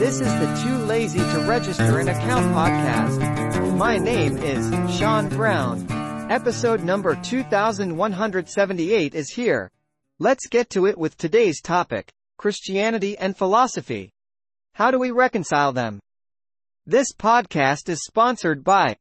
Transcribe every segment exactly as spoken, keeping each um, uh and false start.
This is the Too Lazy to Register an Account podcast. My name is Sean Brown. Episode number two thousand one hundred seventy-eight is here. Let's get to it with today's topic, Christianity and philosophy. How do we reconcile them? This podcast is sponsored by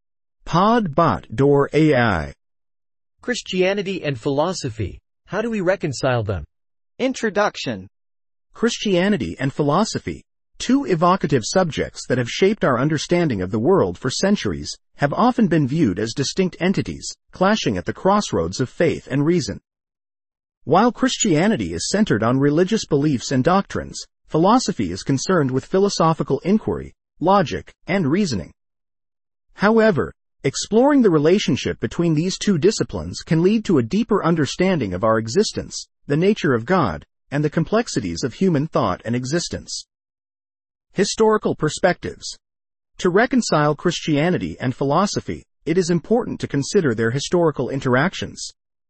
Podbot Door A I. Christianity and philosophy. How do we reconcile them? Introduction. Christianity and philosophy, two evocative subjects that have shaped our understanding of the world for centuries, have often been viewed as distinct entities, clashing at the crossroads of faith and reason. While Christianity is centered on religious beliefs and doctrines, philosophy is concerned with philosophical inquiry, logic, and reasoning. However, exploring the relationship between these two disciplines can lead to a deeper understanding of our existence, the nature of God, and the complexities of human thought and existence. Historical perspectives. To reconcile Christianity and philosophy, it is important to consider their historical interactions.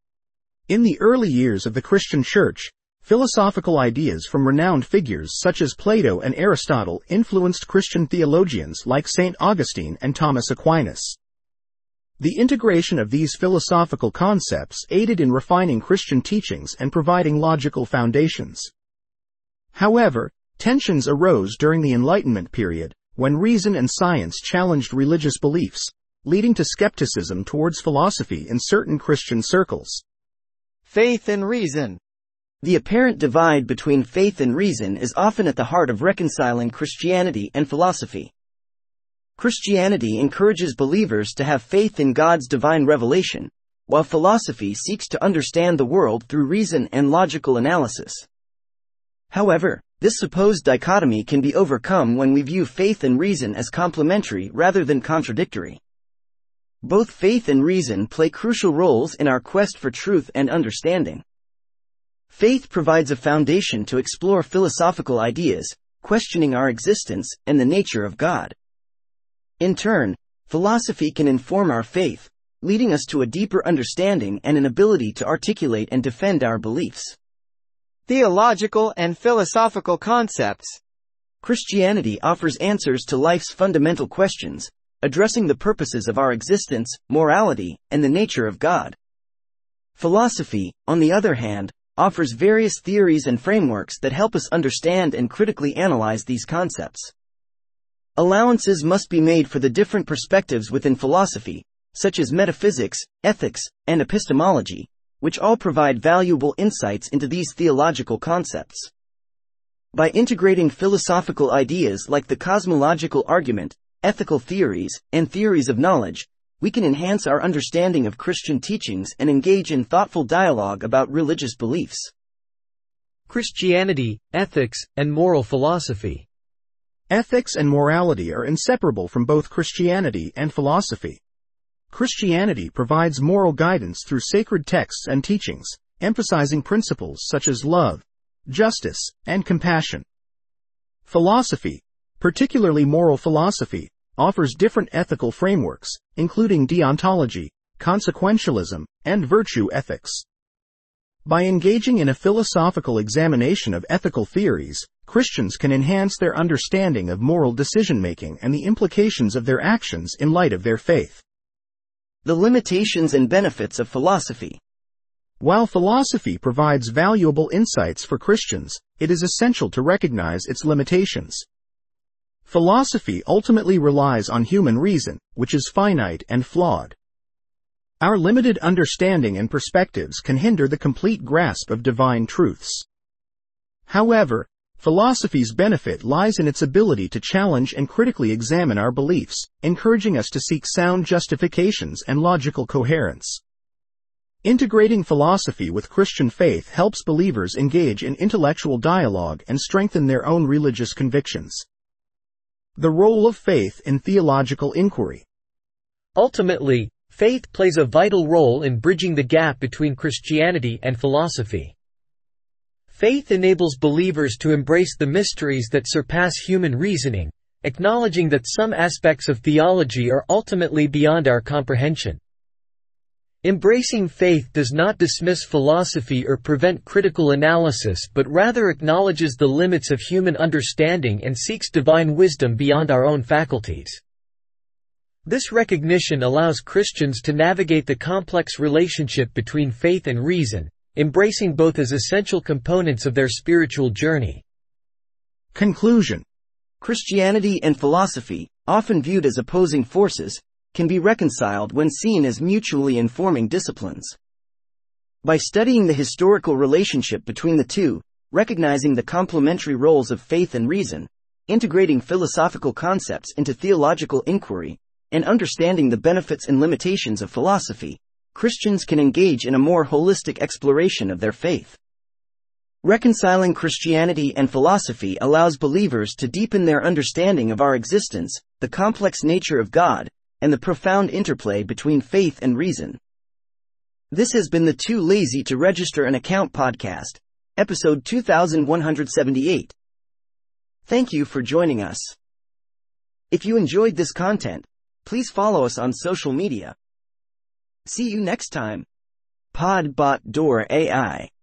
In the early years of the Christian Church, philosophical ideas from renowned figures such as Plato and Aristotle influenced Christian theologians like Saint Augustine and Thomas Aquinas. The integration of these philosophical concepts aided in refining Christian teachings and providing logical foundations. However, tensions arose during the Enlightenment period, when reason and science challenged religious beliefs, leading to skepticism towards philosophy in certain Christian circles. Faith and reason. The apparent divide between faith and reason is often at the heart of reconciling Christianity and philosophy. Christianity encourages believers to have faith in God's divine revelation, while philosophy seeks to understand the world through reason and logical analysis. However, this supposed dichotomy can be overcome when we view faith and reason as complementary rather than contradictory. Both faith and reason play crucial roles in our quest for truth and understanding. Faith provides a foundation to explore philosophical ideas, questioning our existence and the nature of God. In turn, philosophy can inform our faith, leading us to a deeper understanding and an ability to articulate and defend our beliefs. Theological and philosophical concepts. Christianity offers answers to life's fundamental questions, addressing the purposes of our existence, morality, and the nature of God. Philosophy, on the other hand, offers various theories and frameworks that help us understand and critically analyze these concepts. Allowances must be made for the different perspectives within philosophy, such as metaphysics, ethics, and epistemology, which all provide valuable insights into these theological concepts. By integrating philosophical ideas like the cosmological argument, ethical theories, and theories of knowledge, we can enhance our understanding of Christian teachings and engage in thoughtful dialogue about religious beliefs. Christianity, ethics, and moral philosophy. Ethics and morality are inseparable from both Christianity and philosophy. Christianity provides moral guidance through sacred texts and teachings, emphasizing principles such as love, justice, and compassion. Philosophy, particularly moral philosophy, offers different ethical frameworks, including deontology, consequentialism, and virtue ethics. By engaging in a philosophical examination of ethical theories, Christians can enhance their understanding of moral decision-making and the implications of their actions in light of their faith. The limitations and benefits of philosophy. While philosophy provides valuable insights for Christians, it is essential to recognize its limitations. Philosophy ultimately relies on human reason, which is finite and flawed. Our limited understanding and perspectives can hinder the complete grasp of divine truths. However, philosophy's benefit lies in its ability to challenge and critically examine our beliefs, encouraging us to seek sound justifications and logical coherence. Integrating philosophy with Christian faith helps believers engage in intellectual dialogue and strengthen their own religious convictions. The role of faith in theological inquiry. Ultimately, faith plays a vital role in bridging the gap between Christianity and philosophy. Faith enables believers to embrace the mysteries that surpass human reasoning, acknowledging that some aspects of theology are ultimately beyond our comprehension. Embracing faith does not dismiss philosophy or prevent critical analysis but rather acknowledges the limits of human understanding and seeks divine wisdom beyond our own faculties. This recognition allows Christians to navigate the complex relationship between faith and reason, embracing both as essential components of their spiritual journey. Conclusion. Christianity and philosophy, often viewed as opposing forces, can be reconciled when seen as mutually informing disciplines. By studying the historical relationship between the two, recognizing the complementary roles of faith and reason, integrating philosophical concepts into theological inquiry, and understanding the benefits and limitations of philosophy, Christians can engage in a more holistic exploration of their faith. Reconciling Christianity and philosophy allows believers to deepen their understanding of our existence, the complex nature of God, and the profound interplay between faith and reason. This has been the Too Lazy to Register an Account podcast, episode two thousand one hundred seventy-eight. Thank you for joining us. If you enjoyed this content, please follow us on social media. See you next time. Podbot Door A I